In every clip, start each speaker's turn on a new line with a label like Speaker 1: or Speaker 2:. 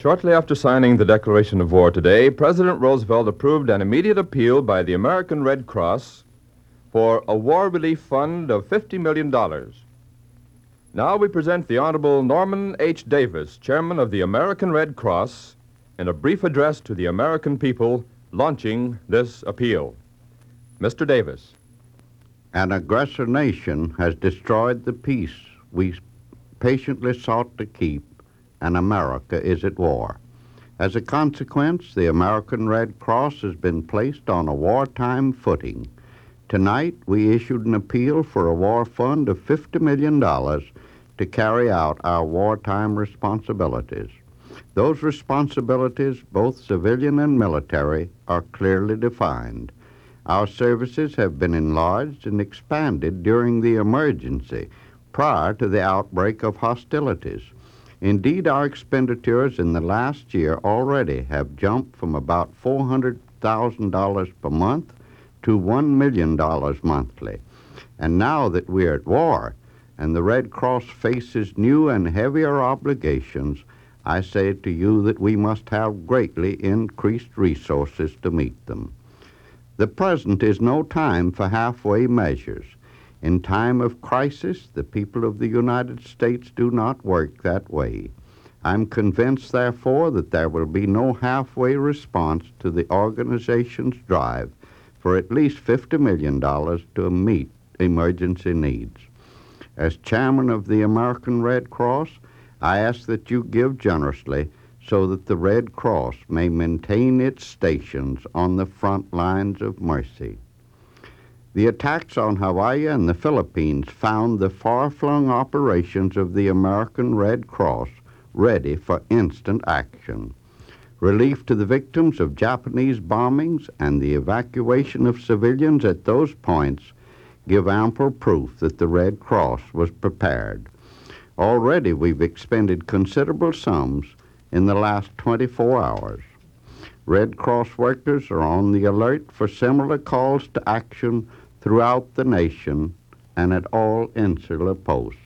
Speaker 1: Shortly after signing the declaration of war today, President Roosevelt approved an immediate appeal by the American Red Cross for a war relief fund of $50 million. Now we present the Honorable Norman H. Davis, Chairman of the American Red Cross, in a brief address to the American people launching this appeal. Mr. Davis.
Speaker 2: An aggressor nation has destroyed the peace we patiently sought to keep, and America is at war. As a consequence, the American Red Cross has been placed on a wartime footing. Tonight, we issued an appeal for a war fund of $50 million to carry out our wartime responsibilities. Those responsibilities, both civilian and military, are clearly defined. Our services have been enlarged and expanded during the emergency prior to the outbreak of hostilities. Indeed, our expenditures in the last year already have jumped from about $400,000 per month to $1 million monthly. And now that we're at war and the Red Cross faces new and heavier obligations, I say to you that we must have greatly increased resources to meet them. The present is no time for halfway measures. In time of crisis, the people of the United States do not work that way. I'm convinced, therefore, that there will be no halfway response to the organization's drive for at least $50 million to meet emergency needs. As chairman of the American Red Cross, I ask that you give generously so that the Red Cross may maintain its stations on the front lines of mercy. The attacks on Hawaii and the Philippines found the far-flung operations of the American Red Cross ready for instant action. Relief to the victims of Japanese bombings and the evacuation of civilians at those points give ample proof that the Red Cross was prepared. Already we've expended considerable sums in the last 24 hours. Red Cross workers are on the alert for similar calls to action throughout the nation and at all insular posts.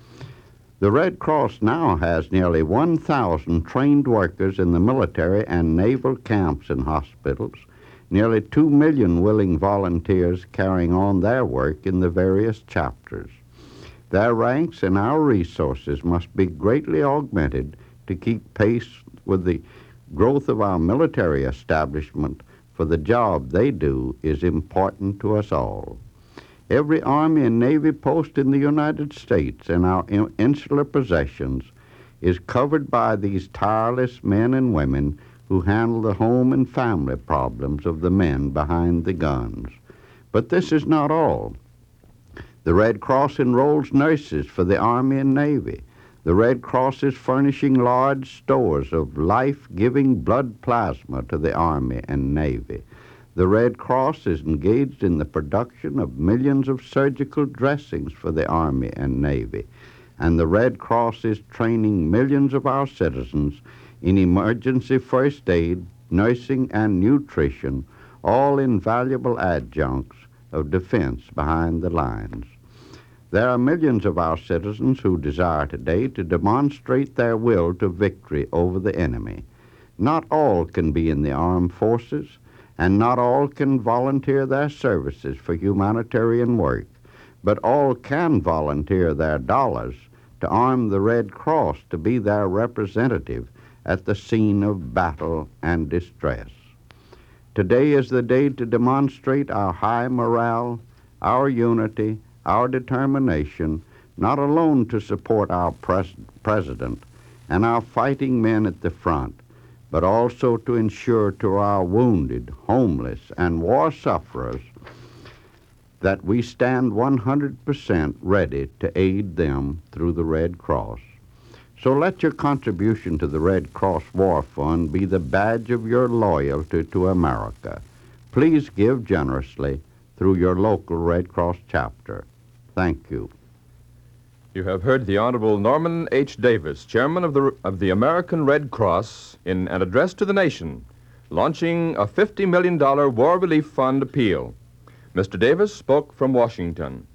Speaker 2: The Red Cross now has nearly 1,000 trained workers in the military and naval camps and hospitals, nearly 2 million willing volunteers carrying on their work in the various chapters. Their ranks and our resources must be greatly augmented to keep pace with the growth of our military establishment, for the job they do is important to us all. Every Army and Navy post in the United States and our insular possessions is covered by these tireless men and women who handle the home and family problems of the men behind the guns. But this is not all. The Red Cross enrolls nurses for the Army and Navy. The Red Cross is furnishing large stores of life-giving blood plasma to the Army and Navy. The Red Cross is engaged in the production of millions of surgical dressings for the Army and Navy. And the Red Cross is training millions of our citizens in emergency first aid, nursing, and nutrition, all invaluable adjuncts of defense behind the lines. There are millions of our citizens who desire today to demonstrate their will to victory over the enemy. Not all can be in the armed forces, and not all can volunteer their services for humanitarian work, but all can volunteer their dollars to arm the Red Cross to be their representative at the scene of battle and distress. Today is the day to demonstrate our high morale, our unity, our determination, not alone to support our president and our fighting men at the front, but also to ensure to our wounded, homeless, and war sufferers that we stand 100% ready to aid them through the Red Cross. So let your contribution to the Red Cross War Fund be the badge of your loyalty to America. Please give generously through your local Red Cross chapter. Thank you.
Speaker 1: You have heard the Honorable Norman H. Davis, Chairman of the American Red Cross, in an address to the nation, launching a $50 million War Relief Fund appeal. Mr. Davis spoke from Washington.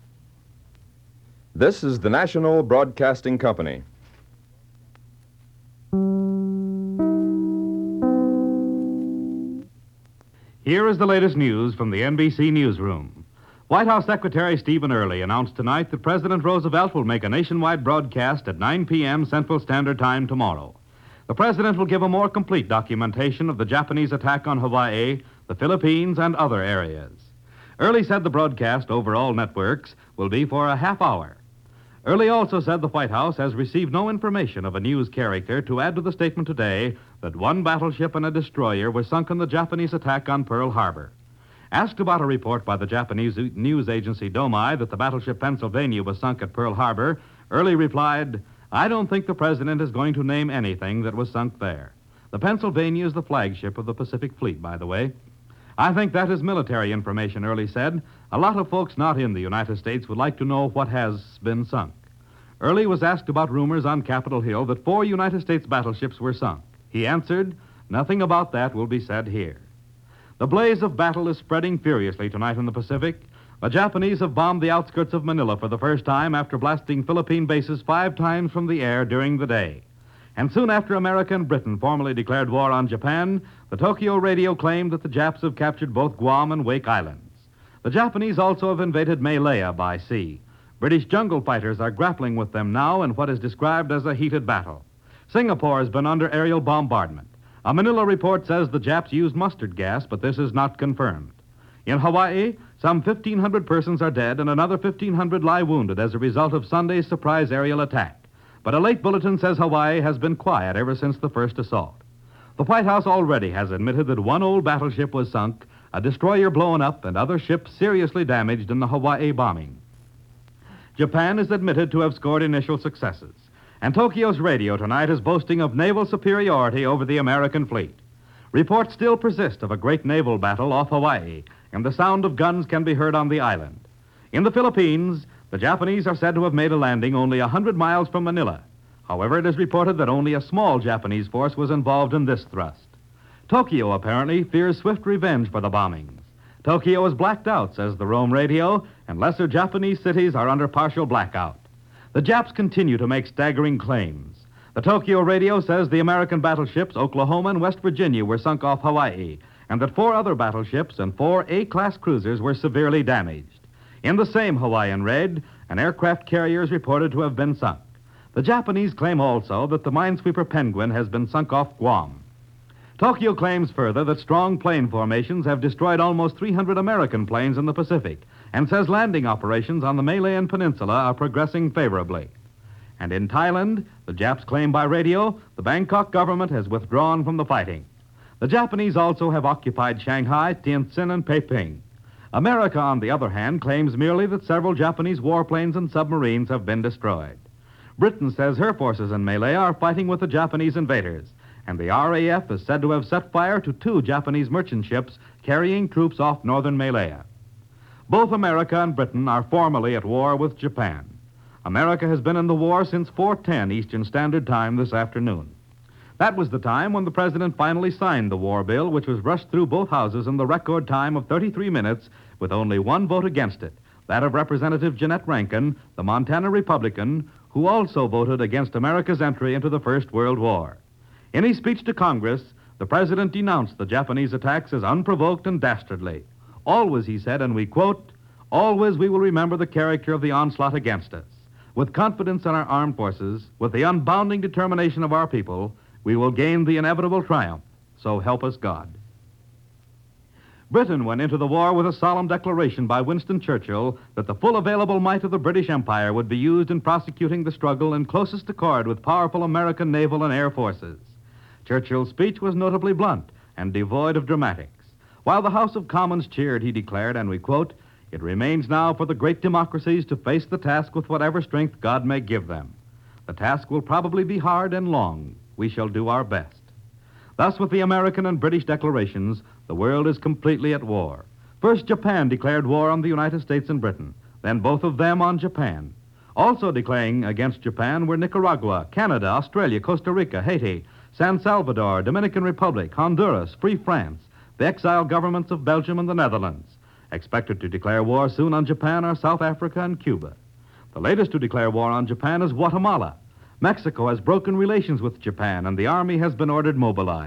Speaker 1: This is the National Broadcasting Company.
Speaker 3: Here is the latest news from the NBC newsroom. White House Secretary Stephen Early announced tonight that President Roosevelt will make a nationwide broadcast at 9 p.m. Central Standard Time tomorrow. The president will give a more complete documentation of the Japanese attack on Hawaii, the Philippines, and other areas. Early said the broadcast over all networks will be for a half hour. Early also said the White House has received no information of a news character to add to the statement today that one battleship and a destroyer were sunk in the Japanese attack on Pearl Harbor. Asked about a report by the Japanese news agency Domai that the battleship Pennsylvania was sunk at Pearl Harbor, Early replied, "I don't think the president is going to name anything that was sunk there. The Pennsylvania is the flagship of the Pacific Fleet, by the way. I think that is military information," Early said. "A lot of folks not in the United States would like to know what has been sunk." Early was asked about rumors on Capitol Hill that 4 United States battleships were sunk. He answered, "Nothing about that will be said here." The blaze of battle is spreading furiously tonight in the Pacific. The Japanese have bombed the outskirts of Manila for the first time after blasting Philippine bases 5 times from the air during the day. And soon after America and Britain formally declared war on Japan, the Tokyo radio claimed that the Japs have captured both Guam and Wake Islands. The Japanese also have invaded Malaya by sea. British jungle fighters are grappling with them now in what is described as a heated battle. Singapore has been under aerial bombardment. A Manila report says the Japs used mustard gas, but this is not confirmed. In Hawaii, some 1,500 persons are dead and another 1,500 lie wounded as a result of Sunday's surprise aerial attack. But a late bulletin says Hawaii has been quiet ever since the first assault. The White House already has admitted that one old battleship was sunk, a destroyer blown up, and other ships seriously damaged in the Hawaii bombing. Japan is admitted to have scored initial successes, and Tokyo's radio tonight is boasting of naval superiority over the American fleet. Reports still persist of a great naval battle off Hawaii, and the sound of guns can be heard on the island. In the Philippines, the Japanese are said to have made a landing only 100 miles from Manila. However, it is reported that only a small Japanese force was involved in this thrust. Tokyo apparently fears swift revenge for the bombings. Tokyo is blacked out, says the Rome radio, and lesser Japanese cities are under partial blackout. The Japs continue to make staggering claims. The Tokyo radio says the American battleships Oklahoma and West Virginia were sunk off Hawaii, and that 4 other battleships and 4 A-class cruisers were severely damaged. In the same Hawaiian raid, an aircraft carrier is reported to have been sunk. The Japanese claim also that the minesweeper Penguin has been sunk off Guam. Tokyo claims further that strong plane formations have destroyed almost 300 American planes in the Pacific, and says landing operations on the Malayan Peninsula are progressing favorably. And in Thailand, the Japs claim by radio, the Bangkok government has withdrawn from the fighting. The Japanese also have occupied Shanghai, Tientsin, and Peiping. America, on the other hand, claims merely that several Japanese warplanes and submarines have been destroyed. Britain says her forces in Malaya are fighting with the Japanese invaders, and the RAF is said to have set fire to 2 Japanese merchant ships carrying troops off northern Malaya. Both America and Britain are formally at war with Japan. America has been in the war since 4:10 Eastern Standard Time this afternoon. That was the time when the president finally signed the war bill, which was rushed through both houses in the record time of 33 minutes with only 1 vote against it, that of Representative Jeanette Rankin, the Montana Republican, who also voted against America's entry into the First World War. In his speech to Congress, the president denounced the Japanese attacks as unprovoked and dastardly. Always, he said, and we quote, "Always we will remember the character of the onslaught against us. With confidence in our armed forces, with the unbounding determination of our people, we will gain the inevitable triumph. So help us God." Britain went into the war with a solemn declaration by Winston Churchill that the full available might of the British Empire would be used in prosecuting the struggle in closest accord with powerful American naval and air forces. Churchill's speech was notably blunt and devoid of dramatics. While the House of Commons cheered, he declared, and we quote, "It remains now for the great democracies to face the task with whatever strength God may give them. The task will probably be hard and long. We shall do our best." Thus, with the American and British declarations, the world is completely at war. First, Japan declared war on the United States and Britain, then both of them on Japan. Also declaring against Japan were Nicaragua, Canada, Australia, Costa Rica, Haiti, San Salvador, Dominican Republic, Honduras, Free France, the exiled governments of Belgium and the Netherlands. Expected to declare war soon on Japan are South Africa and Cuba. The latest to declare war on Japan is Guatemala. Mexico has broken relations with Japan, and the Army has been ordered mobilized.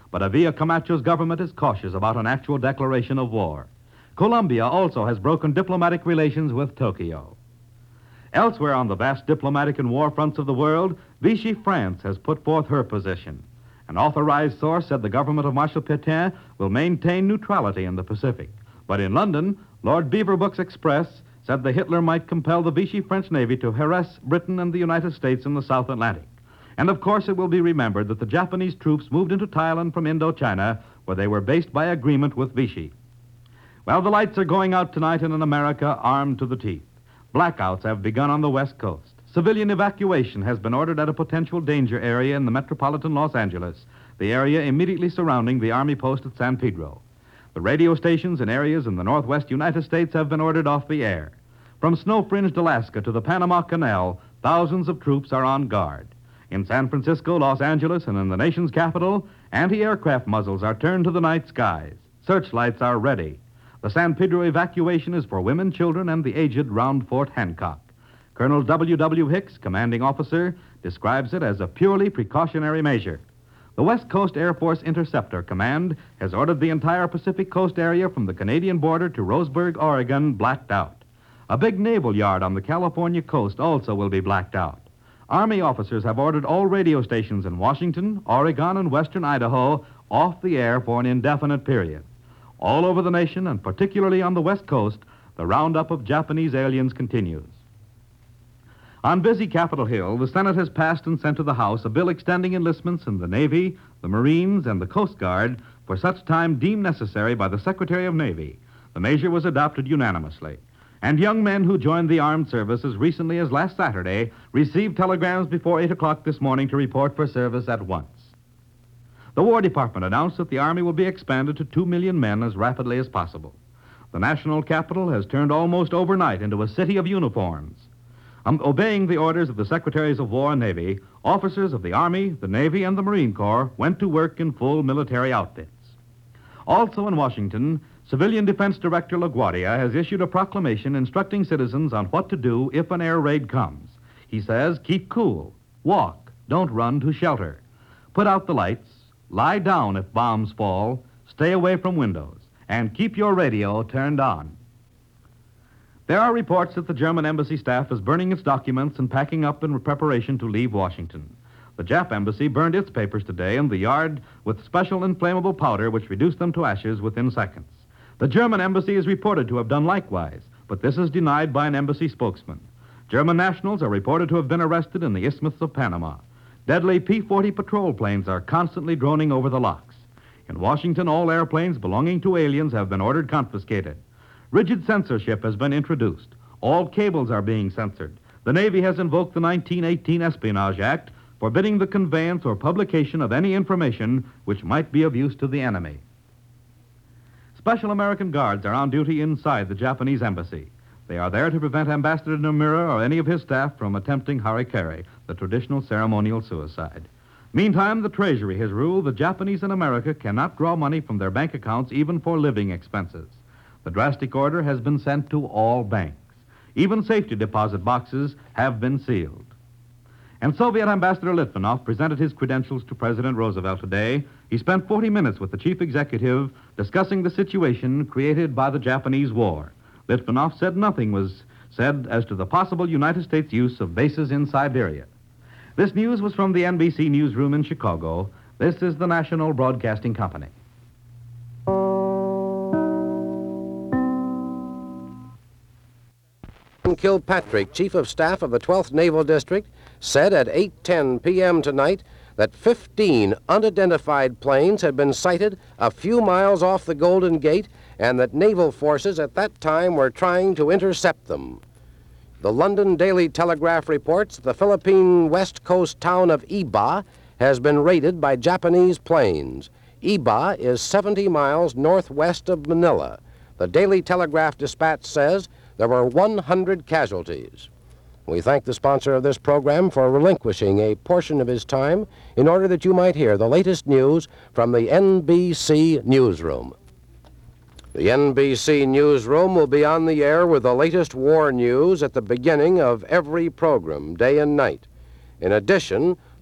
Speaker 3: but Avila Camacho's government is cautious about an actual declaration of war. Colombia also has broken diplomatic relations with Tokyo. Elsewhere on the vast diplomatic and war fronts of the world, Vichy France has put forth her position. An authorized source said the government of Marshal Pétain will maintain neutrality in the Pacific. But in London, Lord Beaverbrook's Express said that Hitler might compel the Vichy French Navy to harass Britain and the United States in the South Atlantic. And of course, it will be remembered that the Japanese troops moved into Thailand from Indochina, where they were based by agreement with Vichy. Well, the lights are going out tonight in an America armed to the teeth. Blackouts have begun on the West Coast. Civilian evacuation has been ordered at a potential danger area in the metropolitan Los Angeles, the area immediately surrounding the Army post at San Pedro. The radio stations in areas in the northwest United States have been ordered off the air. From snow-fringed Alaska to the Panama Canal, thousands of troops are on guard. In San Francisco, Los Angeles, and in the nation's capital, anti-aircraft muzzles are turned to the night skies. Searchlights are ready. The San Pedro evacuation is for women, children, and the aged round Fort Hancock. Colonel W. Hicks, commanding officer, describes it as a purely precautionary measure. The West Coast Air Force Interceptor Command has ordered the entire Pacific Coast area from the Canadian border to Roseburg, Oregon, blacked out. A big naval yard on the California coast also will be blacked out. Army officers have ordered all radio stations in Washington, Oregon, and western Idaho off the air for an indefinite period. All over the nation, and particularly on the West Coast, the roundup of Japanese aliens continues. On busy Capitol Hill, the Senate has passed and sent to the House a bill extending enlistments in the Navy, the Marines, and the Coast Guard for such time deemed necessary by the Secretary of Navy. The measure was adopted unanimously. And young men who joined the armed service as recently as last Saturday received telegrams before 8 o'clock this morning to report for service at once. The War Department announced that the Army will be expanded to 2 million men as rapidly as possible. The national capital has turned almost overnight into a city of uniforms. Obeying the orders of the Secretaries of War and Navy, officers of the Army, the Navy, and the Marine Corps went to work in full military outfits. Also in Washington, Civilian Defense Director LaGuardia has issued a proclamation instructing citizens on what to do if an air raid comes. He says, keep cool, walk, don't run to shelter. Put out the lights, lie down if bombs fall, stay away from windows, and keep your radio turned on. There are reports that the German embassy staff is burning its documents and packing up in preparation to leave Washington. The Jap embassy burned its papers today in the yard with special inflammable powder which reduced them to ashes within seconds. The German embassy is reported to have done likewise, but this is denied by an embassy spokesman. German nationals are reported to have been arrested in the Isthmus of Panama. Deadly P-40 patrol planes are constantly droning over the locks. In Washington, all airplanes belonging to aliens have been ordered confiscated. Rigid censorship has been introduced. All cables are being censored. The Navy has invoked the 1918 Espionage Act, forbidding the conveyance or publication of any information which might be of use to the enemy. Special American guards are on duty inside the Japanese embassy. They are there to prevent Ambassador Nomura or any of his staff from attempting harikari, the traditional ceremonial suicide. Meantime, the Treasury has ruled the Japanese in America cannot draw money from their bank accounts even for living expenses. The drastic order has been sent to all banks. Even safety deposit boxes have been sealed. And Soviet Ambassador Litvinov presented his credentials to President Roosevelt today. He spent 40 minutes with the chief executive discussing the situation created by the Japanese war. Litvinov said nothing was said as to the possible United States use of bases in Siberia. This news was from the NBC newsroom in Chicago. This is the National Broadcasting Company.
Speaker 4: Kilpatrick, Chief of Staff of the 12th Naval District, said at 8:10 p.m. tonight that 15 unidentified planes had been sighted a few miles off the Golden Gate and that naval forces at that time were trying to intercept them. The London Daily Telegraph reports the Philippine west coast town of Iba has been raided by Japanese planes. Iba is 70 miles northwest of Manila. The Daily Telegraph Dispatch says there were 100 casualties. We thank the sponsor of this program for relinquishing a portion of his time in order that you might hear the latest news from the NBC newsroom. The NBC newsroom will be on the air with the latest war news at the beginning of every program, day and night. In addition,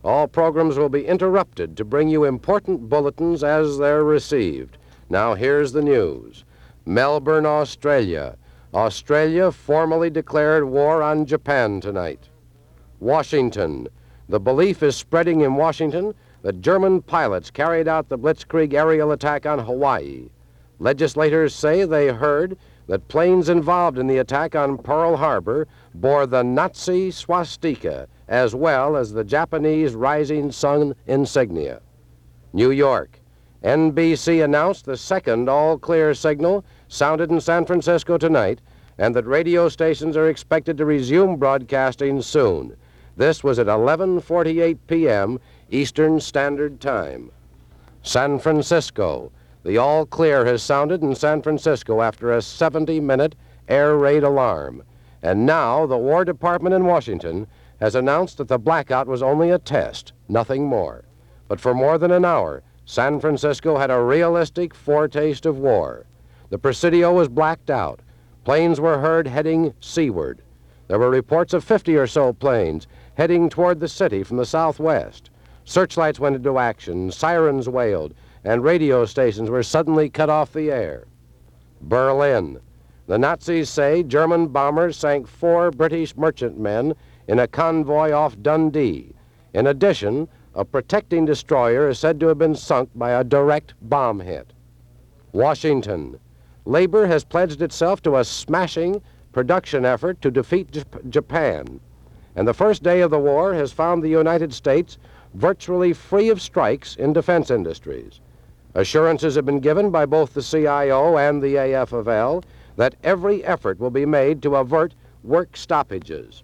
Speaker 4: All programs will be interrupted to bring you important bulletins as they're received. Now here's the news. Melbourne, Australia. Australia formally declared war on Japan tonight. Washington. The belief is spreading in Washington that German pilots carried out the Blitzkrieg aerial attack on Hawaii. Legislators say they heard that planes involved in the attack on Pearl Harbor bore the Nazi swastika as well as the Japanese rising sun insignia. New York. NBC announced the second all-clear signal sounded in San Francisco tonight and that radio stations are expected to resume broadcasting soon. This was at 11:48 p.m. Eastern Standard Time. San Francisco. The all-clear has sounded in San Francisco after a 70-minute air raid alarm. And now the War Department in Washington has announced that the blackout was only a test, nothing more. But for more than an hour, San Francisco had a realistic foretaste of war. The Presidio was blacked out. Planes were heard heading seaward. There were reports of 50 or so planes heading toward the city from the southwest. Searchlights went into action, sirens wailed, and radio stations were suddenly cut off the air. Berlin. The Nazis say German bombers sank 4 British merchantmen in a convoy off Dundee. In addition, a protecting destroyer is said to have been sunk by a direct bomb hit. Washington. Labor has pledged itself to a smashing production effort to defeat Japan. And the first day of the war has found the United States virtually free of strikes in defense industries. Assurances have been given by both the CIO and the AFL that every effort will be made to avert work stoppages.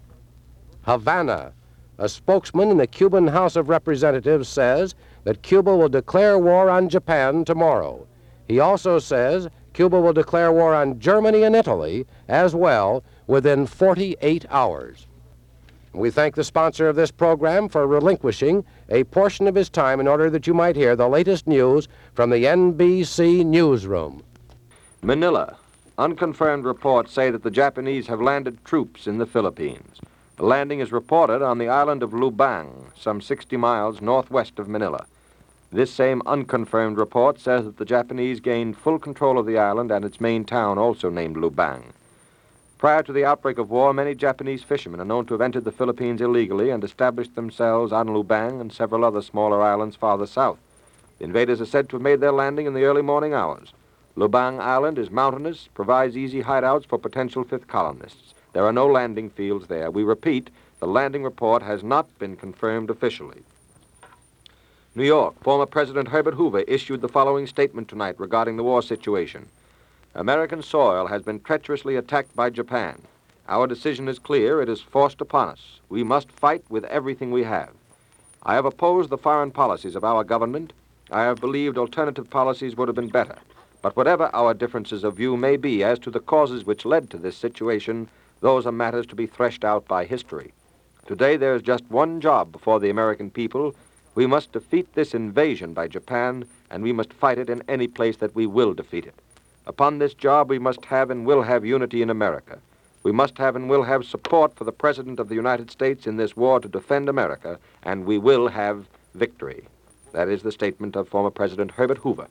Speaker 4: Havana. A spokesman in the Cuban House of Representatives says that Cuba will declare war on Japan tomorrow. He also says Cuba will declare war on Germany and Italy as well within 48 hours. We thank the sponsor of this program for relinquishing a portion of his time in order that you might hear the latest news from the NBC newsroom.
Speaker 5: Manila. Unconfirmed reports say that the Japanese have landed troops in the Philippines. The landing is reported on the island of Lubang, some 60 miles northwest of Manila. This same unconfirmed report says that the Japanese gained full control of the island and its main town, also named Lubang. Prior to the outbreak of war, many Japanese fishermen are known to have entered the Philippines illegally and established themselves on Lubang and several other smaller islands farther south. The invaders are said to have made their landing in the early morning hours. Lubang Island is mountainous, provides easy hideouts for potential fifth colonists. There are no landing fields there. We repeat, the landing report has not been confirmed officially. New York, former President Herbert Hoover issued the following statement tonight regarding the war situation. American soil has been treacherously attacked by Japan. Our decision is clear. It is forced upon us. We must fight with everything we have. I have opposed the foreign policies of our government. I have believed alternative policies would have been better. But whatever our differences of view may be as to the causes which led to this situation, those are matters to be threshed out by history. Today there is just one job before the American people. We must defeat this invasion by Japan, and we must fight it in any place that we will defeat it. Upon this job, we must have and will have unity in America. We must have and will have support for the President of the United States in this war to defend America, and we will have victory. That is the statement of former President Herbert Hoover.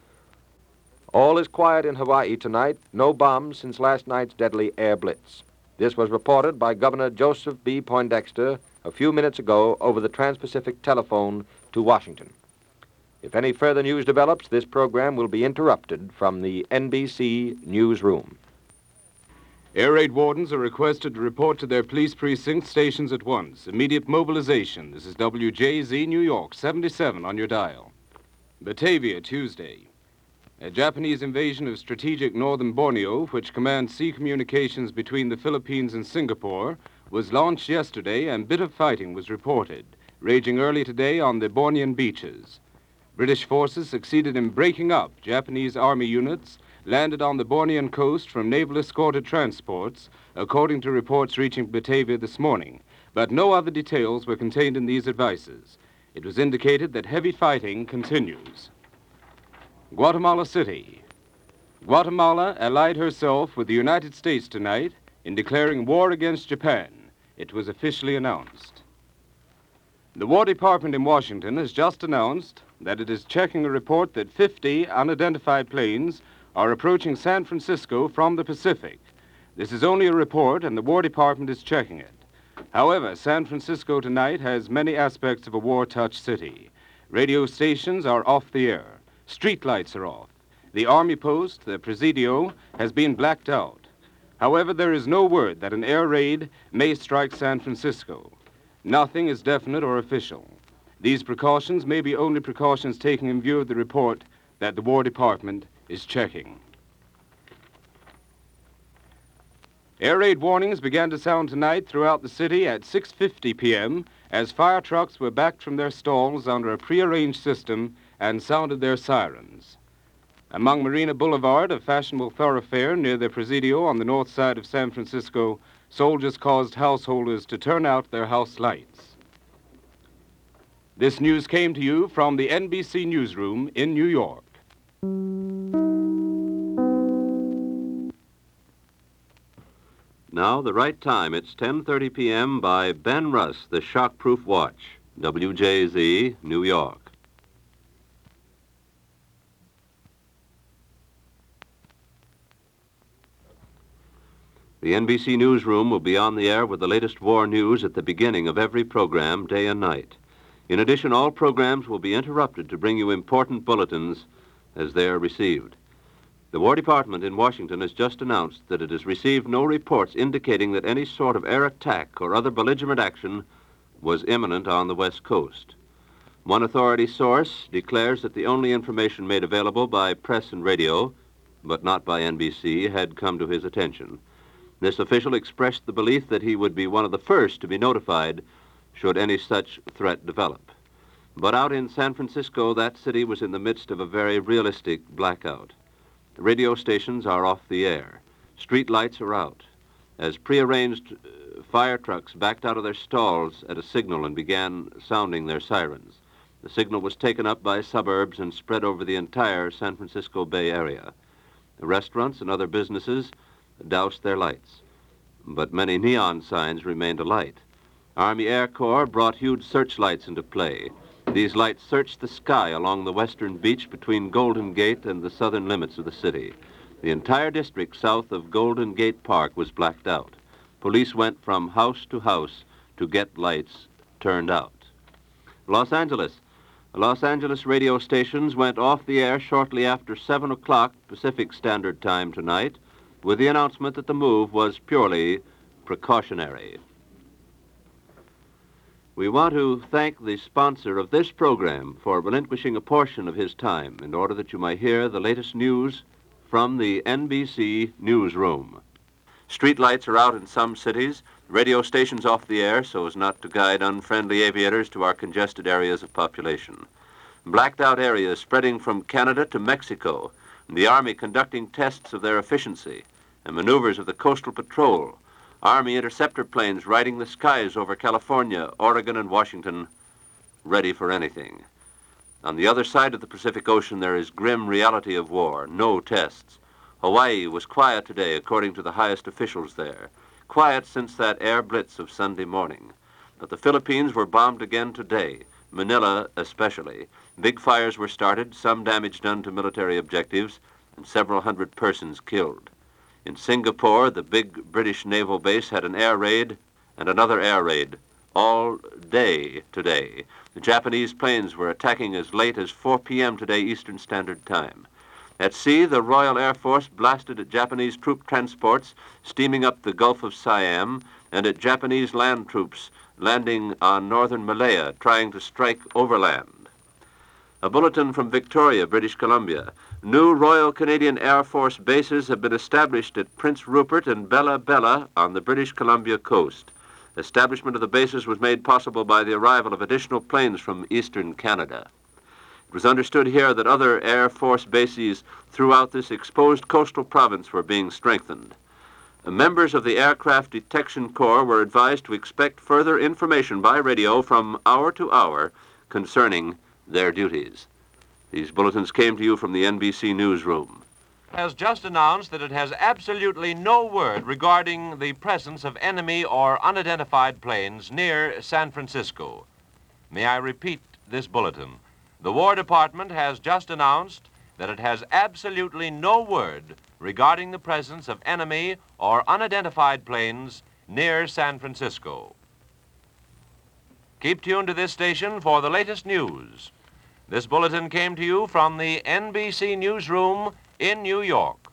Speaker 5: All is quiet in Hawaii tonight. No bombs since last night's deadly air blitz. This was reported by Governor Joseph B. Poindexter a few minutes ago over the Trans-Pacific telephone to Washington. If any further news develops, this program will be interrupted from the NBC newsroom.
Speaker 6: Air raid wardens are requested to report to their police precinct stations at once. Immediate mobilization. This is WJZ New York, 77 on your dial. Batavia, Tuesday. A Japanese invasion of strategic northern Borneo, which commands sea communications between the Philippines and Singapore, was launched yesterday, and bit of fighting was reported, raging early today on the Bornean beaches. British forces succeeded in breaking up Japanese Army units landed on the Bornean coast from naval-escorted transports, according to reports reaching Batavia this morning. But no other details were contained in these advices. It was indicated that heavy fighting continues. Guatemala City. Guatemala allied herself with the United States tonight in declaring war against Japan. It was officially announced. The War Department in Washington has just announced that it is checking a report that 50 unidentified planes are approaching San Francisco from the Pacific. This is only a report, and the War Department is checking it. However, San Francisco tonight has many aspects of a war-touched city. Radio stations are off the air. Street lights are off. The Army post, the Presidio, has been blacked out. However, there is no word that an air raid may strike San Francisco. Nothing is definite or official. These precautions may be only precautions taken in view of the report that the War Department is checking. Air raid warnings began to sound tonight throughout the city at 6:50 p.m. as fire trucks were backed from their stalls under a prearranged system and sounded their sirens. Among Marina Boulevard, a fashionable thoroughfare near the Presidio on the north side of San Francisco, soldiers caused householders to turn out their house lights. This news came to you from the NBC newsroom in New York.
Speaker 7: Now, the right time. It's 10:30 p.m. by Ben Russ, the Shockproof Watch, WJZ, New York. The NBC newsroom will be on the air with the latest war news at the beginning of every program, day and night. In addition, all programs will be interrupted to bring you important bulletins as they are received. The War Department in Washington has just announced that it has received no reports indicating that any sort of air attack or other belligerent action was imminent on the West Coast. One authority source declares that the only information made available by press and radio, but not by NBC, had come to his attention. This official expressed the belief that he would be one of the first to be notified should any such threat develop. But out in San Francisco, that city was in the midst of a very realistic blackout. The radio stations are off the air. Street lights are out. As prearranged fire trucks backed out of their stalls at a signal and began sounding their sirens. The signal was taken up by suburbs and spread over the entire San Francisco Bay Area. The restaurants and other businesses doused their lights, but many neon signs remained alight. Army Air Corps brought huge searchlights into play. These lights searched the sky along the western beach between Golden Gate and the southern limits of the city. The entire district south of Golden Gate Park was blacked out. Police went from house to house to get lights turned out. Los Angeles radio stations went off the air shortly after 7 o'clock Pacific Standard Time tonight, with the announcement that the move was purely precautionary. We want to thank the sponsor of this program for relinquishing a portion of his time in order that you might hear the latest news from the NBC newsroom. Street lights are out in some cities, radio stations off the air so as not to guide unfriendly aviators to our congested areas of population. Blacked out areas spreading from Canada to Mexico, and the Army conducting tests of their efficiency, and maneuvers of the Coastal Patrol, Army interceptor planes riding the skies over California, Oregon, and Washington, ready for anything. On the other side of the Pacific Ocean, there is grim reality of war, no tests. Hawaii was quiet today, according to the highest officials there. Quiet since that air blitz of Sunday morning. But the Philippines were bombed again today, Manila especially. Big fires were started, some damage done to military objectives, and several hundred persons killed. In Singapore, the big British naval base had an air raid and another air raid all day today. The Japanese planes were attacking as late as 4 p.m. today Eastern Standard Time. At sea, the Royal Air Force blasted at Japanese troop transports steaming up the Gulf of Siam and at Japanese land troops landing on northern Malaya trying to strike overland. A bulletin from Victoria, British Columbia. New Royal Canadian Air Force bases have been established at Prince Rupert and Bella Bella on the British Columbia coast. Establishment of the bases was made possible by the arrival of additional planes from eastern Canada. It was understood here that other Air Force bases throughout this exposed coastal province were being strengthened. Members of the Aircraft Detection Corps were advised to expect further information by radio from hour to hour concerning their duties. These bulletins came to you from the NBC newsroom.
Speaker 8: Has just announced that it has absolutely no word regarding the presence of enemy or unidentified planes near San Francisco. May I repeat this bulletin? The War Department has just announced that it has absolutely no word regarding the presence of enemy or unidentified planes near San Francisco. Keep tuned to this station for the latest news. This bulletin came to you from the NBC Newsroom in New York.